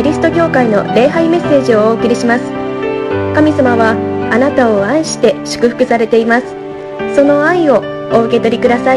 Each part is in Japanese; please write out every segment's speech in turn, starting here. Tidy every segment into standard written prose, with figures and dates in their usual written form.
リスト教会の礼拝メッセージをお送りします。神様はあなたを愛して祝福されています。その愛をお受け取りください。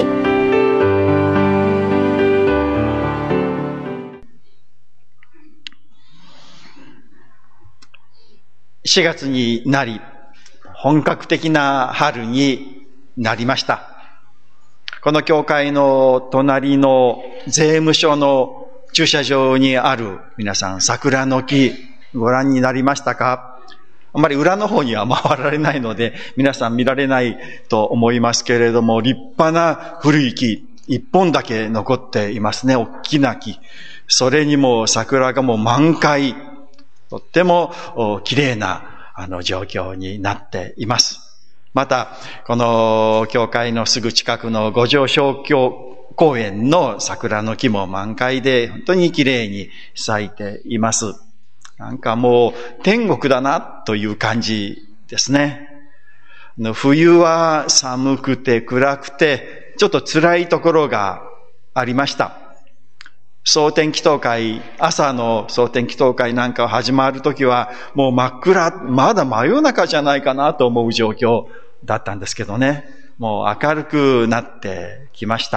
4月になり、本格的な春になりました。この教会の隣の税務署の駐車場にある皆さん、桜の木ご覧になりましたか？あまり裏の方には回られないので皆さん見られないと思いますけれども、立派な古い木一本だけ残っていますね。大きな木。それにも桜がもう満開、とっても綺麗な状況になっています。またこの教会のすぐ近くの五条小公園の桜の木も満開で本当に綺麗に咲いています。なんかもう天国だなという感じですね。冬は寒くて暗くてちょっと辛いところがありました。蒼天祈祷会、朝の蒼天祈祷会なんか始まるときはもう真っ暗、まだ真夜中じゃないかなと思う状況だったんですけどね。もう明るくなってきました。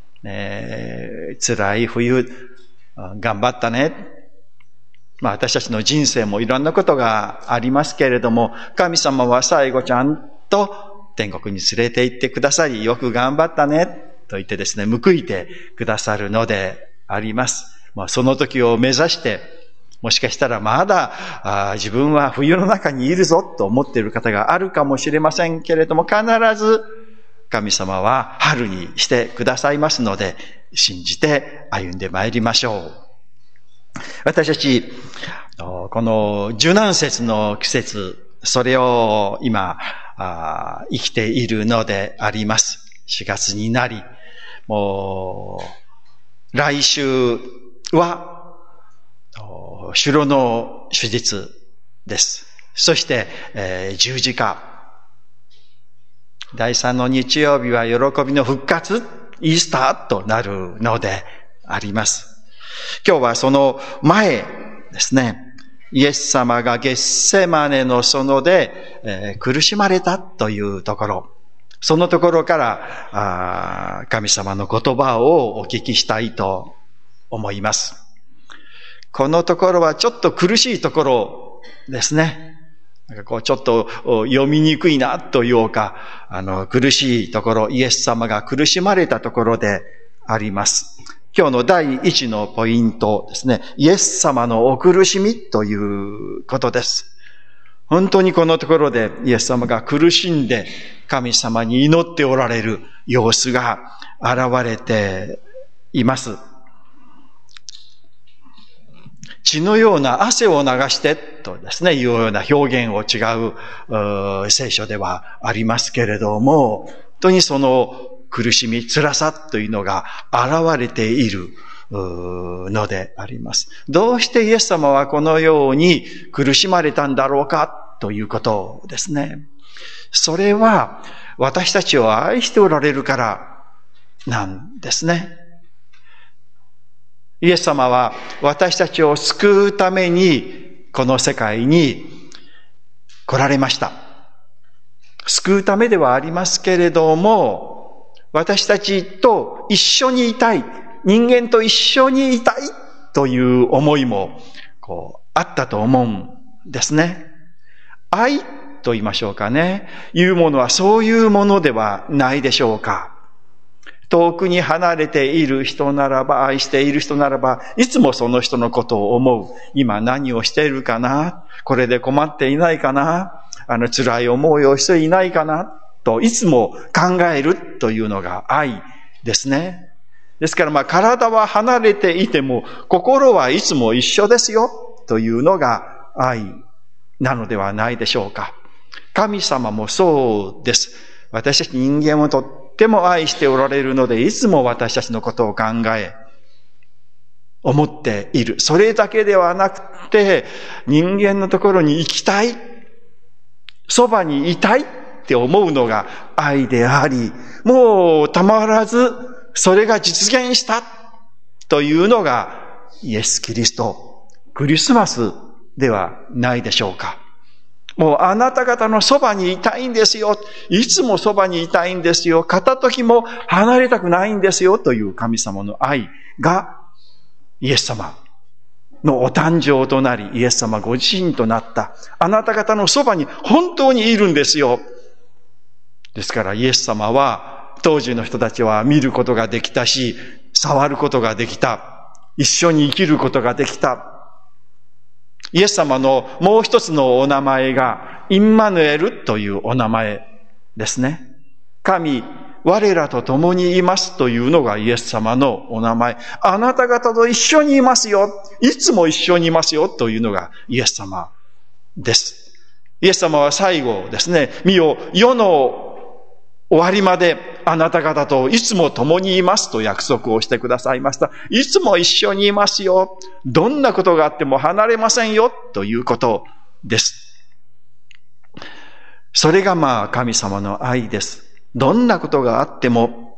辛い冬、頑張ったね。私たちの人生もいろんなことがありますけれども、神様は最後ちゃんと天国に連れて行ってくださり、よく頑張ったねと言ってですね、報いてくださるのであります。その時を目指して、もしかしたらまだ自分は冬の中にいるぞと思っている方があるかもしれませんけれども、必ず神様は春にしてくださいますので、信じて歩んでまいりましょう。私たち、この受難節の季節、それを今生きているのであります。4月になり、もう来週は主炉の手術です。そして、十字架。第3の日曜日は喜びの復活、イースターとなるのであります。今日はその前ですね、イエス様がゲッセマネの園で、苦しまれたというところ、そのところから神様の言葉をお聞きしたいと思います。このところはちょっと苦しいところですね。ちょっと読みにくいなというか、苦しいところ、イエス様が苦しまれたところであります。今日の第一のポイントですね。イエス様のお苦しみということです。本当にこのところでイエス様が苦しんで神様に祈っておられる様子が現れています。血のような汗を流してとですね、いうような表現を違う聖書ではありますけれども、本当にその苦しみ、辛さというのが現れているのであります。どうしてイエス様はこのように苦しまれたんだろうかということですね。それは私たちを愛しておられるからなんですね。イエス様は私たちを救うためにこの世界に来られました。救うためではありますけれども、私たちと一緒にいたい、人間と一緒にいたいという思いもあったと思うんですね。愛と言いましょうかね。いうものはそういうものではないでしょうか。遠くに離れている人ならば、愛している人ならば、いつもその人のことを思う。今何をしているかな？これで困っていないかな？辛い思いをしていないかな？といつも考えるというのが愛ですね。ですから体は離れていても、心はいつも一緒ですよというのが愛なのではないでしょうか。神様もそうです。私たち人間をとっても愛しておられるので、いつも私たちのことを考え、思っている。それだけではなくて、人間のところに行きたい、そばにいたいって思うのが愛であり、もうたまらずそれが実現したというのがイエス・キリストクリスマスではないでしょうか。もうあなた方のそばにいたいんですよ。いつもそばにいたいんですよ。片時も離れたくないんですよという神様の愛がイエス様のお誕生となり、イエス様ご自身となった。あなた方のそばに本当にいるんですよ。ですからイエス様は当時の人たちは見ることができたし、触ることができた。一緒に生きることができた。イエス様のもう一つのお名前がインマヌエルというお名前ですね。神、我らと共にいますというのがイエス様のお名前。あなた方と一緒にいますよ。いつも一緒にいますよというのがイエス様です。イエス様は最後ですね、見よ、世の終わりまであなた方といつも共にいますと約束をしてくださいました。いつも一緒にいますよ。どんなことがあっても離れませんよということです。それが神様の愛です。どんなことがあっても、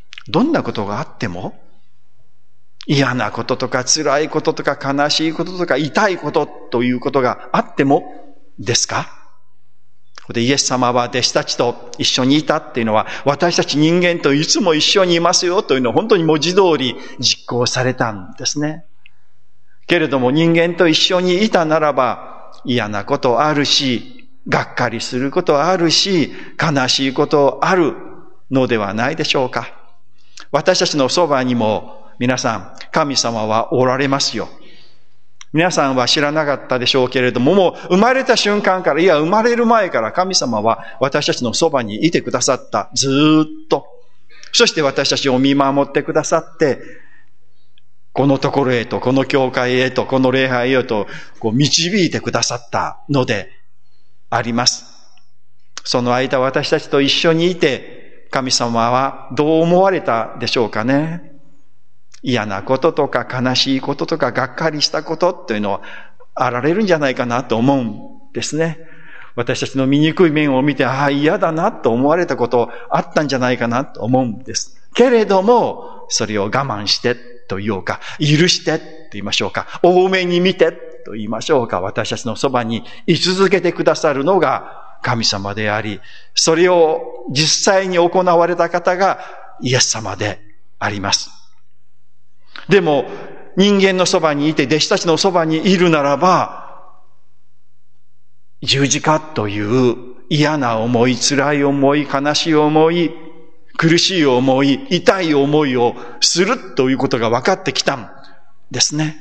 嫌なこととか辛いこととか悲しいこととか痛いことということがあってもですか？で、イエス様は弟子たちと一緒にいたっていうのは、私たち人間といつも一緒にいますよというのを本当に文字通り実行されたんですね。けれども人間と一緒にいたならば、嫌なことあるし、がっかりすることあるし、悲しいことあるのではないでしょうか。私たちのそばにも皆さん、神様はおられますよ。皆さんは知らなかったでしょうけれども、もう生まれた瞬間から、生まれる前から神様は私たちのそばにいてくださった。ずーっと。そして私たちを見守ってくださって、このところへと、この教会へと、この礼拝へと、導いてくださったのであります。その間私たちと一緒にいて、神様はどう思われたでしょうかね。嫌なこととか悲しいこととかがっかりしたことというのはあられるんじゃないかなと思うんですね。私たちの醜い面を見て、嫌だなと思われたことあったんじゃないかなと思うんです。けれども、それを我慢してと言おうか、許してと言いましょうか、多めに見てと言いましょうか、私たちのそばに居続けてくださるのが神様であり、それを実際に行われた方がイエス様であります。でも、人間のそばにいて、弟子たちのそばにいるならば、十字架という嫌な思い、辛い思い、悲しい思い、苦しい思い、痛い思いをするということが分かってきたんですね。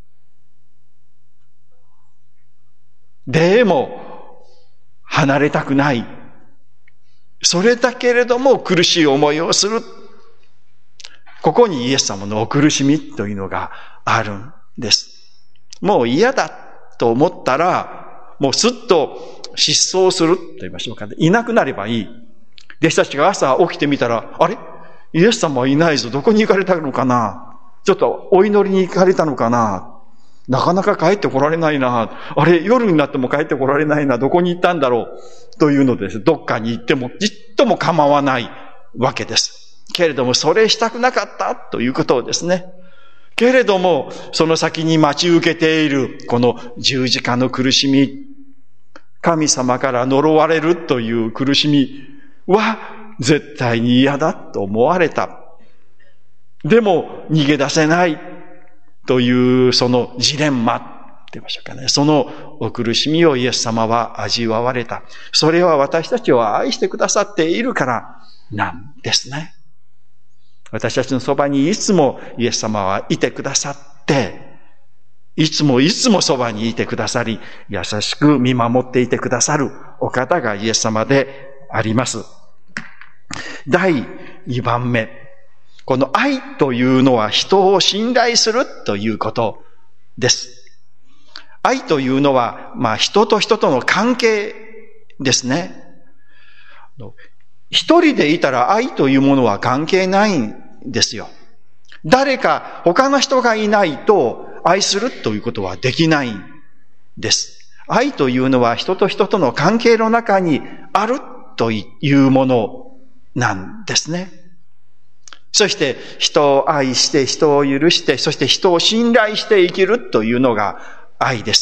でも、離れたくない。それだけれども苦しい思いをする。ここにイエス様のお苦しみというのがあるんです。もう嫌だと思ったら、もうすっと失踪すると言いましょうかね。いなくなればいい。弟子たちが朝起きてみたら、あれ？イエス様はいないぞ。どこに行かれたのかな？ちょっとお祈りに行かれたのかな？なかなか帰ってこられないな。あれ？夜になっても帰ってこられないな。どこに行ったんだろうというのです。どっかに行ってもじっとも構わないわけです。けれども、それしたくなかったということをですね。けれども、その先に待ち受けている、この十字架の苦しみ、神様から呪われるという苦しみは、絶対に嫌だと思われた。でも、逃げ出せないという、そのジレンマって言いましょうかね。そのお苦しみをイエス様は味わわれた。それは私たちを愛してくださっているからなんですね。私たちのそばにいつもイエス様はいてくださって、いつもそばにいてくださり、優しく見守っていてくださるお方がイエス様であります。第2番目。この愛というのは人を信頼するということです。愛というのは、人と人との関係ですね。一人でいたら愛というものは関係ないんですよ。誰か他の人がいないと愛するということはできないんです。愛というのは人と人との関係の中にあるというものなんですね。そして人を愛して人を許して、そして人を信頼して生きるというのが愛です。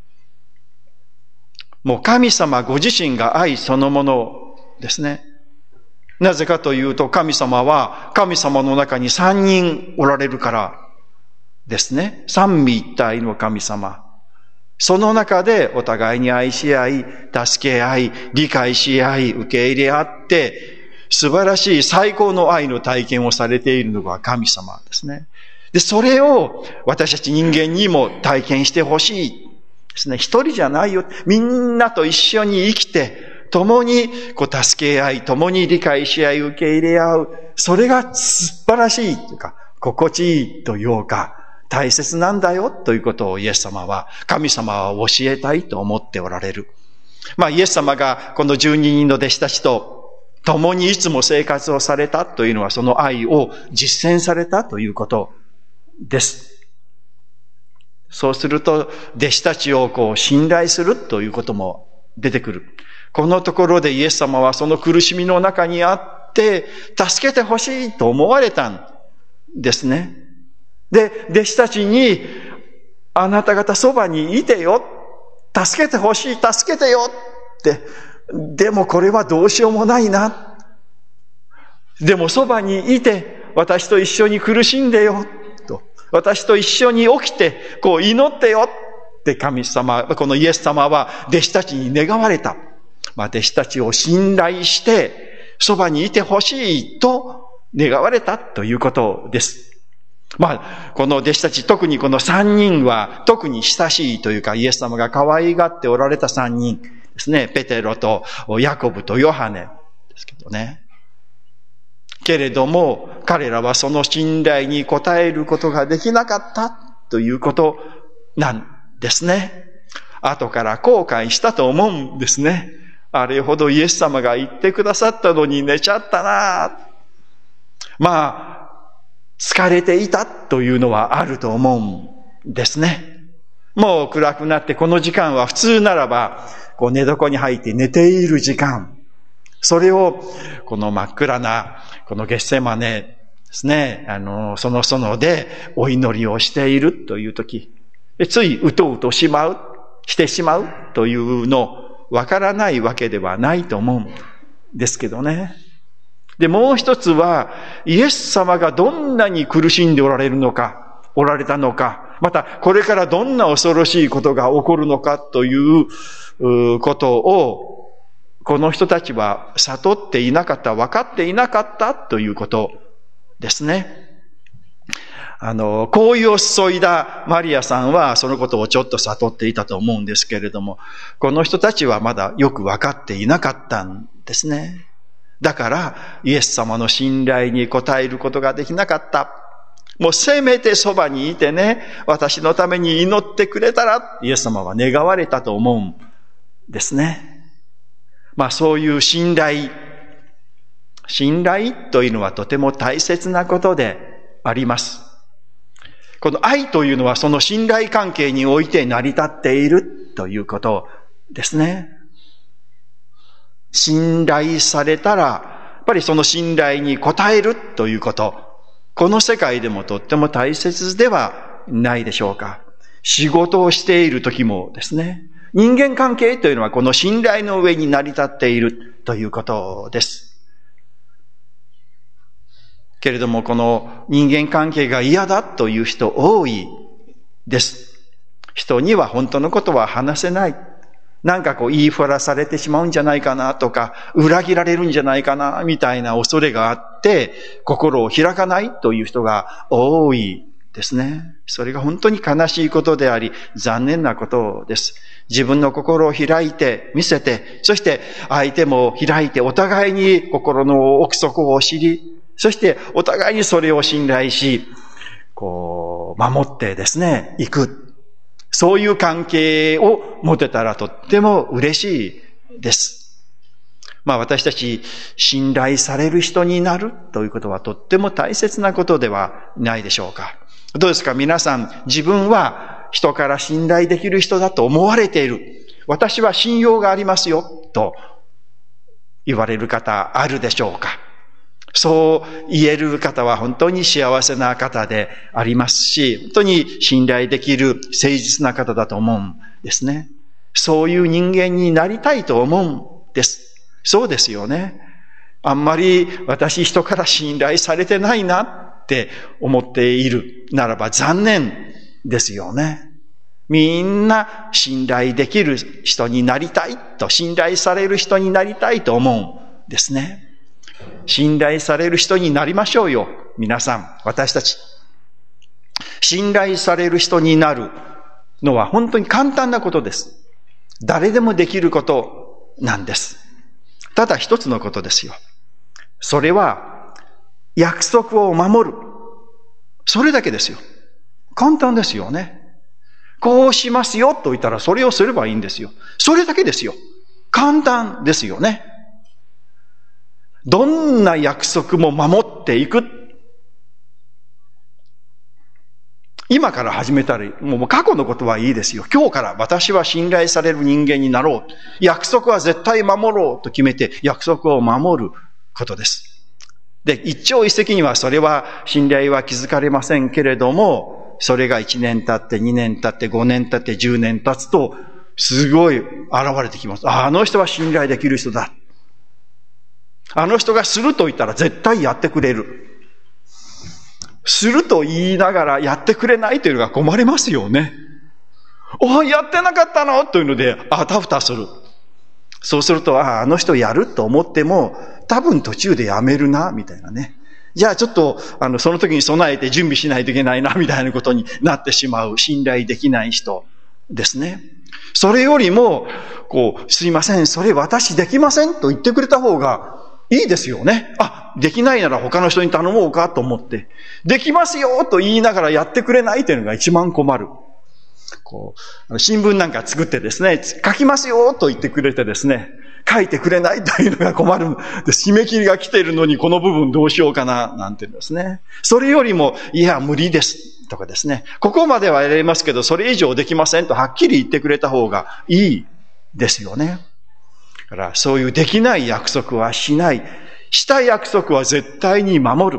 もう神様ご自身が愛そのものですね。なぜかというと、神様は神様の中に3人おられるからですね。三位一体の神様。その中でお互いに愛し合い、助け合い、理解し合い、受け入れ合って、素晴らしい最高の愛の体験をされているのが神様ですね。で、それを私たち人間にも体験してほしいですね。一人じゃないよ。みんなと一緒に生きて、共に助け合い、共に理解し合い、受け入れ合う。それが素晴らしいというか、心地いいというか、大切なんだよということをイエス様は、神様は教えたいと思っておられる。イエス様がこの12人の弟子たちと共にいつも生活をされたというのは、その愛を実践されたということです。そうすると、弟子たちを信頼するということも出てくる。このところでイエス様はその苦しみの中にあって、助けてほしいと思われたんですね。で、弟子たちに、あなた方そばにいてよ。助けてほしい、助けてよって。でもこれはどうしようもないな。でもそばにいて、私と一緒に苦しんでよ。と。私と一緒に起きて、祈ってよ。って神様、このイエス様は弟子たちに願われた。弟子たちを信頼して、そばにいてほしいと願われたということです。この弟子たち、特にこの3人は特に親しいというか、イエス様が可愛がっておられた3人ですね。ペテロとヤコブとヨハネですけどね。けれども、彼らはその信頼に応えることができなかったということなんですね。後から後悔したと思うんですね。あれほどイエス様が言ってくださったのに寝ちゃったな。疲れていたというのはあると思うんですね。もう暗くなってこの時間は普通ならば、寝床に入って寝ている時間。それを、この真っ暗な、このゲッセマネですね、その園でお祈りをしているという時、ついうとうとしてしまうというの、わからないわけではないと思うんですけどね。で、もう一つは、イエス様がどんなに苦しんでおられたのか、またこれからどんな恐ろしいことが起こるのかということを、この人たちは悟っていなかった、分かっていなかったということですね。香油を注いだマリアさんはそのことをちょっと悟っていたと思うんですけれども、この人たちはまだよく分かっていなかったんですね。だからイエス様の信頼に応えることができなかった。もうせめてそばにいてね、私のために祈ってくれたら、イエス様は願われたと思うんですね。そういう信頼というのはとても大切なことであります。この愛というのはその信頼関係において成り立っているということですね。信頼されたら、やっぱりその信頼に応えるということ、この世界でもとっても大切ではないでしょうか。仕事をしている時もですね、人間関係というのはこの信頼の上に成り立っているということです。けれどもこの人間関係が嫌だという人多いです。人には本当のことは話せない。なんか言いふらされてしまうんじゃないかなとか、裏切られるんじゃないかなみたいな恐れがあって、心を開かないという人が多いですね。それが本当に悲しいことであり、残念なことです。自分の心を開いて、見せて、そして相手も開いて、お互いに心の奥底を知り、そしてお互いにそれを信頼し、守ってですね、いく。そういう関係を持てたらとっても嬉しいです。私たち信頼される人になるということはとっても大切なことではないでしょうか。どうですか皆さん、自分は人から信頼できる人だと思われている。私は信用がありますよと言われる方あるでしょうか。 そう言える方は本当に幸せな方でありますし、本当に信頼できる誠実な方だと思うんですね。そういう人間になりたいと思うんです。そうですよね。あんまり私人から信頼されてないなって思っているならば残念ですよね。みんな信頼できる人になりたいと、信頼される人になりたいと思うんですね。信頼される人になりましょうよ。皆さん、私たち。信頼される人になるのは本当に簡単なことです。誰でもできることなんです。ただ一つのことですよ。それは約束を守る。それだけですよ。簡単ですよね。こうしますよと言ったらそれをすればいいんですよ。それだけですよ。簡単ですよね。どんな約束も守っていく。今から始めたり、もう過去のことはいいですよ。今日から私は信頼される人間になろう。約束は絶対守ろうと決めて約束を守ることです。で、一朝一夕にはそれは信頼は築かれませんけれども、それが1年経って2年経って5年経って10年経つと、すごい現れてきます。あの人は信頼できる人だ。あの人がすると言ったら絶対やってくれる。すると言いながらやってくれないというのが困りますよね。やってなかったのというので、あたふたする。そうすると、あの人やると思っても、多分途中でやめるな、みたいなね。じゃあちょっと、その時に備えて準備しないといけないな、みたいなことになってしまう、信頼できない人ですね。それよりも、すいません、それ私できませんと言ってくれた方がいいですよね。できないなら他の人に頼もうかと思って、できますよと言いながらやってくれないというのが一番困る。新聞なんか作ってですね、書きますよと言ってくれてですね、書いてくれないというのが困る。で、締め切りが来ているのにこの部分どうしようかな、なんてですね。それよりも、いや、無理です。とかですね。ここまではやれますけど、それ以上できませんとはっきり言ってくれた方がいいですよね。だから、そういうできない約束はしない。した約束は絶対に守る。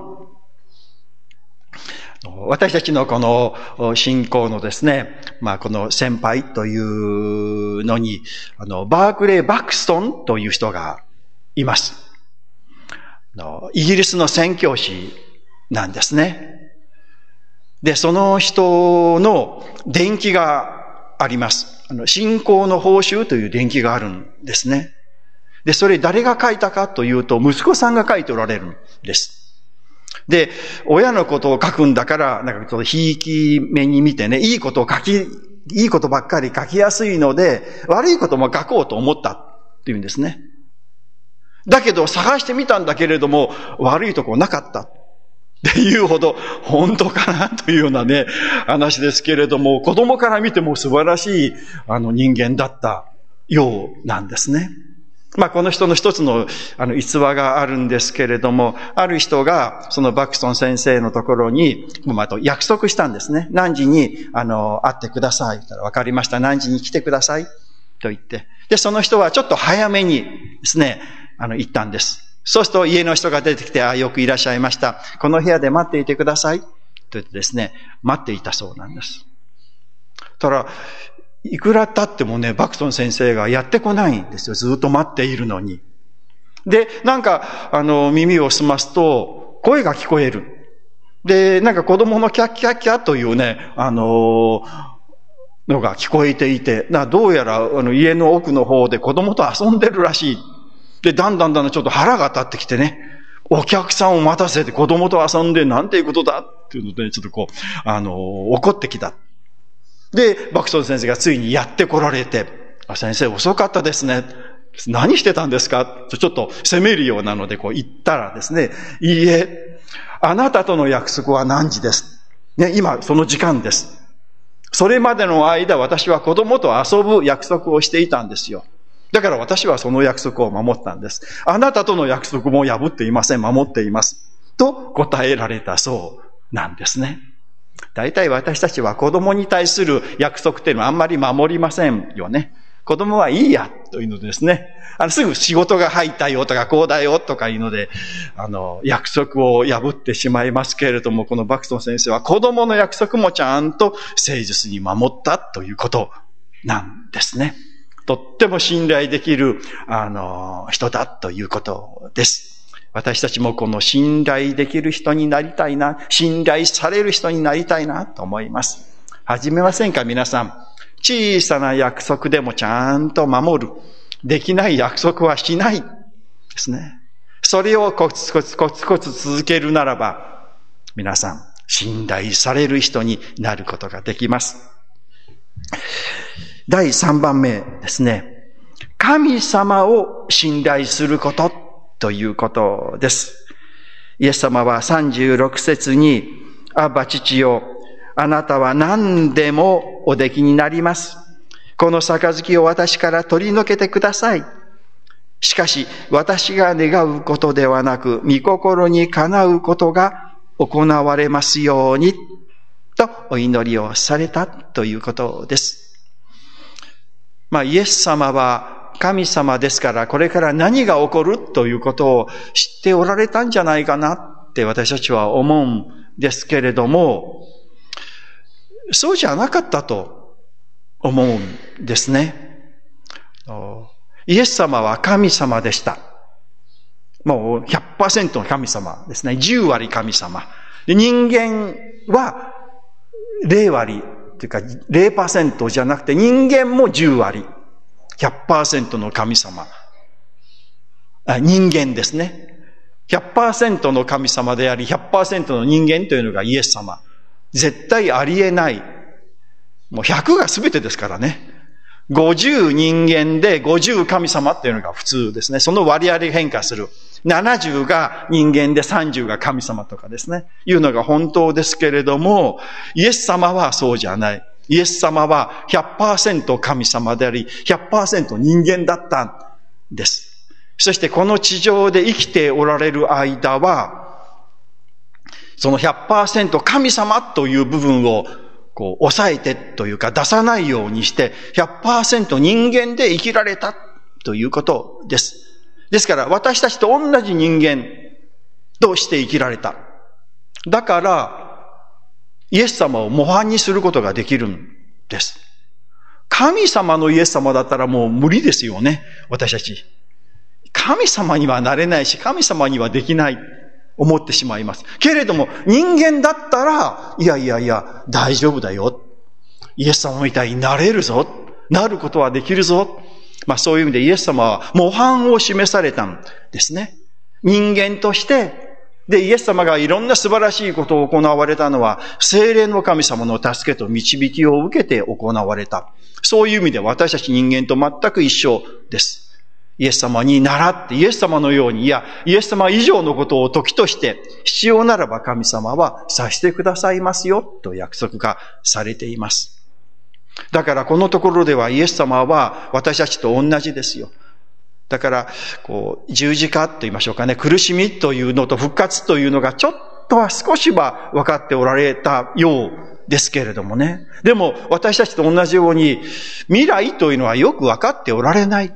私たちのこの信仰のですね、この先輩というのに、バークレー・バクストンという人がいます。イギリスの宣教師なんですね。で、その人の伝記があります。信仰の報酬という伝記があるんですね。で、それ誰が書いたかというと、息子さんが書いておられるんです。で、親のことを書くんだから、ちょっとひいき目に見てね、いいことばっかり書きやすいので、悪いことも書こうと思ったっていうんですね。だけど探してみたんだけれども、悪いとこなかったっていうほど、本当かなというようなね、話ですけれども、子供から見ても素晴らしい人間だったようなんですね。この人の一つの逸話があるんですけれども、ある人がそのバクストン先生のところに約束したんですね。何時に会ってください。わかりました。何時に来てくださいと言って、でその人はちょっと早めにですね行ったんです。そうすると家の人が出てきて、よくいらっしゃいました。この部屋で待っていてくださいと言ってですね、待っていたそうなんです。ただいくら経ってもね、バクトン先生がやってこないんですよ。ずっと待っているのに。で、耳を澄ますと、声が聞こえる。で、子供のキャッキャッキャというね、のが聞こえていて、どうやら家の奥の方で子供と遊んでるらしい。で、だんだんちょっと腹が立ってきてね、お客さんを待たせて子供と遊んでなんていうことだっていうので、ちょっと怒ってきた。で、バクトン先生がついにやって来られて、先生遅かったですね。何してたんですかとちょっと責めるようなので言ったらですね、いいえ、あなたとの約束は何時です。ね、今その時間です。それまでの間私は子供と遊ぶ約束をしていたんですよ。だから私はその約束を守ったんです。あなたとの約束も破っていません。守っています。と答えられたそうなんですね。大体私たちは子供に対する約束っていうのはあんまり守りませんよね。 子供はいいや、というのですね。すぐ仕事が入ったよとか、こうだよとかいうので、約束を破ってしまいますけれども、このバクトン先生は子供の約束もちゃんと誠実に守ったということなんですね。とっても信頼できる、人だということです。私たちもこの信頼できる人になりたいな、信頼される人になりたいなと思います。始めませんか、皆さん。小さな約束でもちゃんと守る。できない約束はしないですね。それをコツコツ続けるならば、皆さん、信頼される人になることができます。第3番目ですね。神様を信頼することということです。イエス様は36節に、アバ父よ、あなたは何でもおできになります。この杯を私から取り除けてください。しかし、私が願うことではなく、御心にかなうことが行われますように、とお祈りをされたということです。イエス様は神様ですから、これから何が起こるということを知っておられたんじゃないかなって私たちは思うんですけれども、そうじゃなかったと思うんですね。イエス様は神様でした。もう 100% の神様ですね。10割神様。で、人間は0割というか 0% じゃなくて人間も10割。100% の神様。人間ですね。100% の神様であり 100% の人間というのがイエス様。絶対ありえない。もう100が全てですからね。50人間で50神様っていうのが普通ですね。その割合で変化する。70が人間で30が神様とかですね。いうのが本当ですけれども、イエス様はそうじゃない。イエス様は 100% 神様であり、100% 人間だったんです。そしてこの地上で生きておられる間は、その 100% 神様という部分を抑えてというか出さないようにして 100% 人間で生きられたということです。ですから私たちと同じ人間として生きられた。だからイエス様を模範にすることができるんです。神様のイエス様だったらもう無理ですよね、私たち。神様にはなれないし、神様にはできない。思ってしまいます。けれども、人間だったら、いや、大丈夫だよ。イエス様みたいになれるぞ。なることはできるぞ。そういう意味でイエス様は模範を示されたんですね。人間として、で、イエス様がいろんな素晴らしいことを行われたのは、聖霊の神様の助けと導きを受けて行われた。そういう意味で私たち人間と全く一緒です。イエス様に倣ってイエス様のように、いや、イエス様以上のことを時として必要ならば神様はさせてくださいますよと約束がされています。だからこのところではイエス様は私たちと同じですよ。だから十字架と言いましょうかね、苦しみというのと復活というのがちょっとは少しは分かっておられたようですけれどもね。でも私たちと同じように未来というのはよく分かっておられない。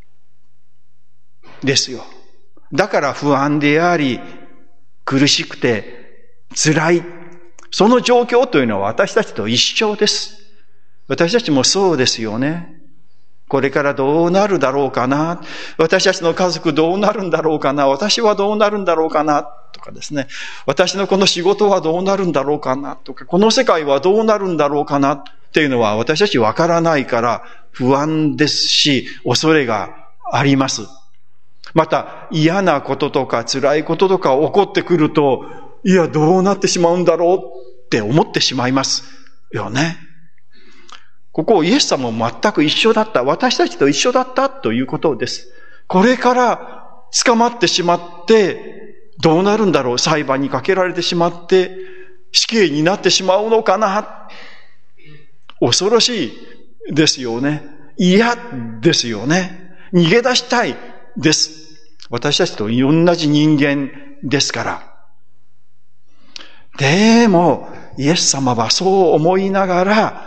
ですよ。だから不安であり、苦しくて辛い。その状況というのは私たちと一緒です。私たちもそうですよね。これからどうなるだろうかな。私たちの家族どうなるんだろうかな。私はどうなるんだろうかな。とかですね。私のこの仕事はどうなるんだろうかな。とか、この世界はどうなるんだろうかな。っていうのは私たちわからないから不安ですし、恐れがあります。また嫌なこととか辛いこととか起こってくると、いやどうなってしまうんだろうって思ってしまいますよね。ここイエス様も全く一緒だった。私たちと一緒だったということです。これから捕まってしまってどうなるんだろう。裁判にかけられてしまって死刑になってしまうのかな。恐ろしいですよね。嫌ですよね。逃げ出したいです。私たちと同じ人間ですから。でも、イエス様はそう思いながら、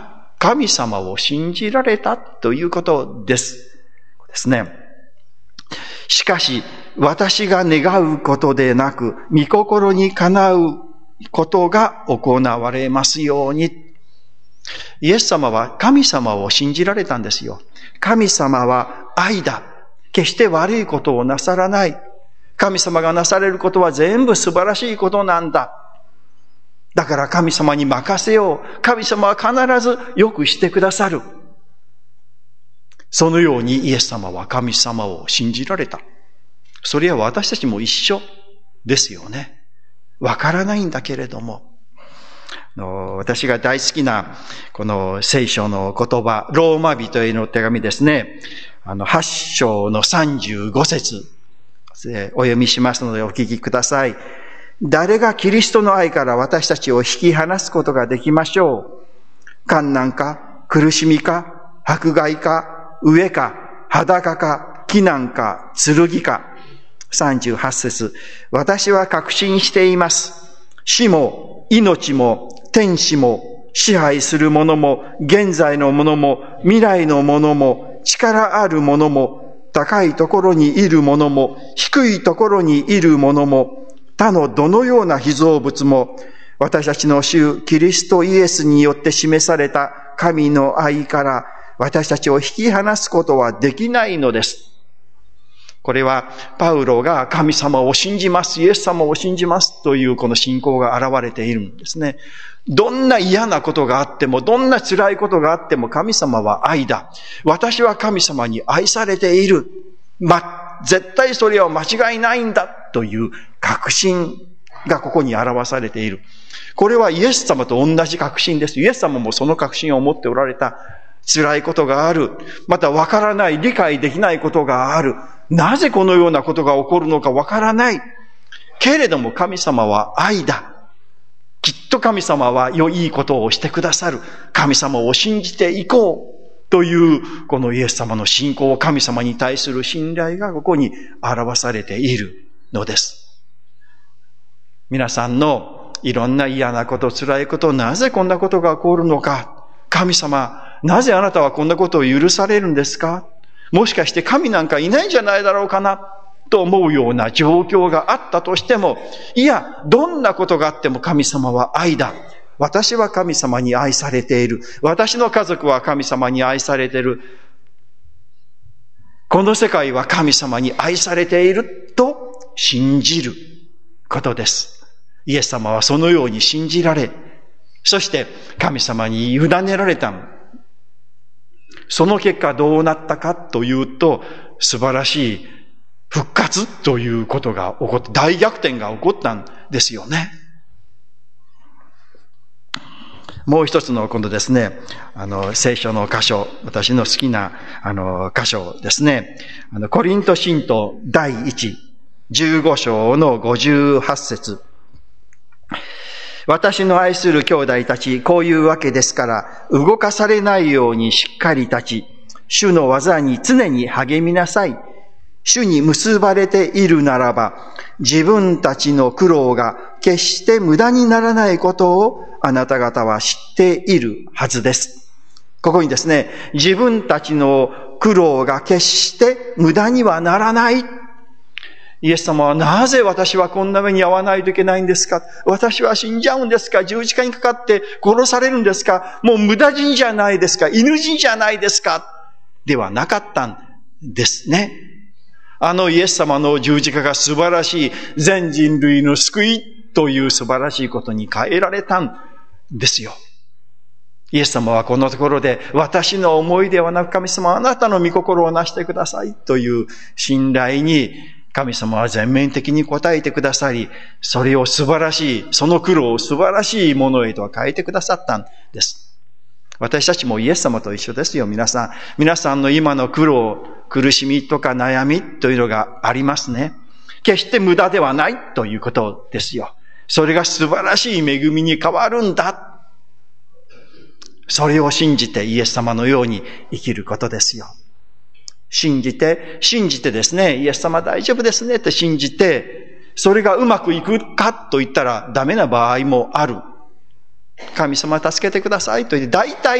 神様を信じられたということですね。しかし、私が願うことでなく、御心にかなうことが行われますように。イエス様は神様を信じられたんですよ。神様は愛だ。決して悪いことをなさらない。神様がなされることは全部素晴らしいことなんだ。だから神様に任せよう。神様は必ずよくしてくださる。そのようにイエス様は神様を信じられた。それは私たちも一緒ですよね。わからないんだけれども。私が大好きなこの聖書の言葉、ローマ人への手紙ですね。8章の35節お読みしますのでお聞きください。誰がキリストの愛から私たちを引き離すことができましょう。患難か、苦しみか、迫害か、飢えか、裸か、危難か、剣か。38節。私は確信しています。死も、命も、天使も、支配するものも、現在のものも、未来のものも、力あるものも、高いところにいるものも、低いところにいるものも、他のどのような被造物も、私たちの主キリストイエスによって示された神の愛から私たちを引き離すことはできないのです。これはパウロが神様を信じます、イエス様を信じますというこの信仰が現れているんですね。どんな嫌なことがあっても、どんな辛いことがあっても神様は愛だ。私は神様に愛されている。絶対それは間違いないんだという確信がここに表されている。これはイエス様と同じ確信です。イエス様もその確信を持っておられた。辛いことがある。またわからない、理解できないことがある。なぜこのようなことが起こるのかわからない。けれども神様は愛だ。きっと神様は良いことをしてくださる。神様を信じていこう。という、このイエス様の信仰、神様に対する信頼がここに表されているのです。皆さんのいろんな嫌なこと、辛いこと、なぜこんなことが起こるのか。神様、なぜあなたはこんなことを許されるんですか？もしかして神なんかいないんじゃないだろうかなと思うような状況があったとしても、いや、どんなことがあっても神様は愛だ。私は神様に愛されている。私の家族は神様に愛されている。この世界は神様に愛されていると信じることです。イエス様はそのように信じられ、そして神様に委ねられた。その結果どうなったかというと、素晴らしい復活ということが起こって、大逆転が起こったんですよね。もう一つの今度ですね、聖書の箇所、私の好きな箇所ですね。コリント信徒第1、15章の58節。私の愛する兄弟たち、こういうわけですから、動かされないようにしっかり立ち、主の技に常に励みなさい。主に結ばれているならば、自分たちの苦労が決して無駄にならないことをあなた方は知っているはずです。ここにですね、自分たちの苦労が決して無駄にはならない。イエス様はなぜ私はこんな目に遭わないといけないんですか？私は死んじゃうんですか？十字架にかかって殺されるんですか？もう無駄死にじゃないですか？犬死にじゃないですか？ではなかったんですね。イエス様の十字架が素晴らしい全人類の救いという素晴らしいことに変えられたんですよ。イエス様はこのところで私の思いではなく神様あなたの御心をなしてくださいという信頼に神様は全面的に応えてくださり、それを素晴らしい、その苦労を素晴らしいものへと変えてくださったんです。私たちもイエス様と一緒ですよ、皆さん。皆さんの今の苦労、苦しみとか悩みというのがありますね。決して無駄ではないということですよ。それが素晴らしい恵みに変わるんだ。それを信じてイエス様のように生きることですよ。信じてですね、イエス様大丈夫ですねって信じて、それがうまくいくかと言ったらダメな場合もある。神様助けてくださいと言って、大体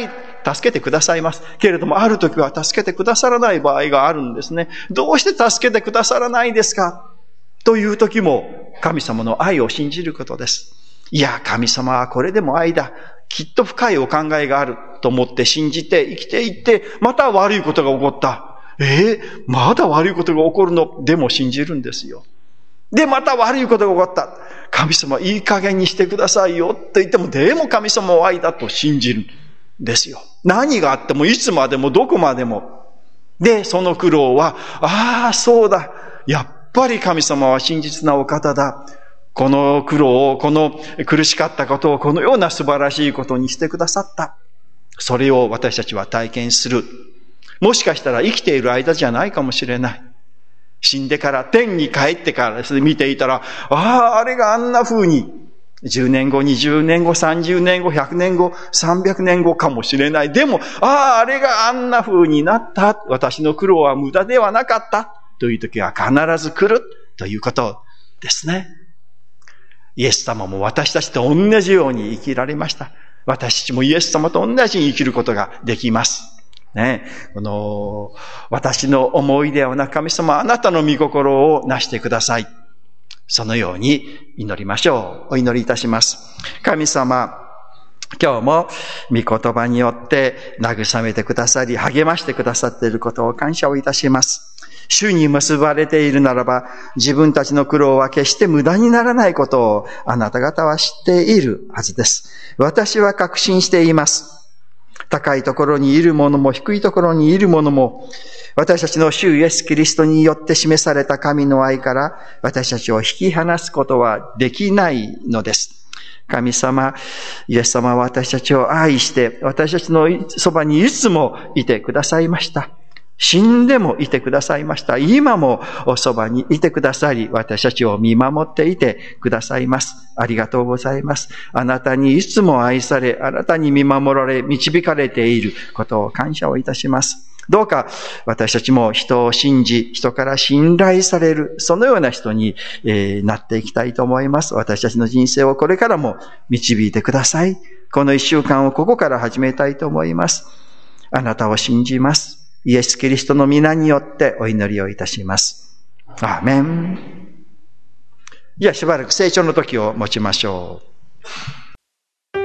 助けてくださいます。けれども、ある時は助けてくださらない場合があるんですね。どうして助けてくださらないですかという時も、神様の愛を信じることです。いや、神様はこれでも愛だ。きっと深いお考えがあると思って信じて生きていって、また悪いことが起こった。まだ悪いことが起こるの？でも信じるんですよ。で、また悪いことが起こった。神様いい加減にしてくださいよって言っても、でも神様は愛だと信じるんですよ。何があっても、いつまでも、どこまでも。で、その苦労は、そうだ。やっぱり神様は真実なお方だ。この苦労を、この苦しかったことを、このような素晴らしいことにしてくださった。それを私たちは体験する。もしかしたら生きている間じゃないかもしれない。死んでから、天に帰ってからですね、見ていたら、あれがあんな風に、10年後、20年後、30年後、100年後、300年後かもしれない。でも、あれがあんな風になった。私の苦労は無駄ではなかった。という時は必ず来るということですね。イエス様も私たちと同じように生きられました。私たちもイエス様と同じに生きることができます。ね、私の思い出をな神様、あなたの御心をなしてください。そのように祈りましょう。お祈りいたします。神様、今日も御言葉によって慰めてくださり、励ましてくださっていることを感謝をいたします。主に結ばれているならば、自分たちの苦労は決して無駄にならないことをあなた方は知っているはずです。私は確信しています。高いところにいる者も低いところにいる者も、私たちの主イエス・キリストによって示された神の愛から私たちを引き離すことはできないのです。神様、イエス様は私たちを愛して、私たちのそばにいつもいてくださいました。死んでもいてくださいました。今もおそばにいてくださり、私たちを見守っていてくださいます。ありがとうございます。あなたにいつも愛され、あなたに見守られ、導かれていることを感謝をいたします。どうか私たちも人を信じ、人から信頼される、そのような人になっていきたいと思います。私たちの人生をこれからも導いてください。この一週間をここから始めたいと思います。あなたを信じます。イエス・キリストの皆によってお祈りをいたします。アーメン。じゃあしばらく成長の時を持ちましょう。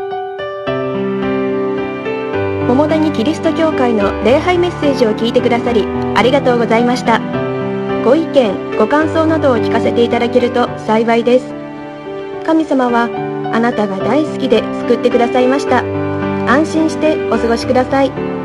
桃谷キリスト教会の礼拝メッセージを聞いてくださりありがとうございました。ご意見、ご感想などを聞かせていただけると幸いです。神様はあなたが大好きで救ってくださいました。安心してお過ごしください。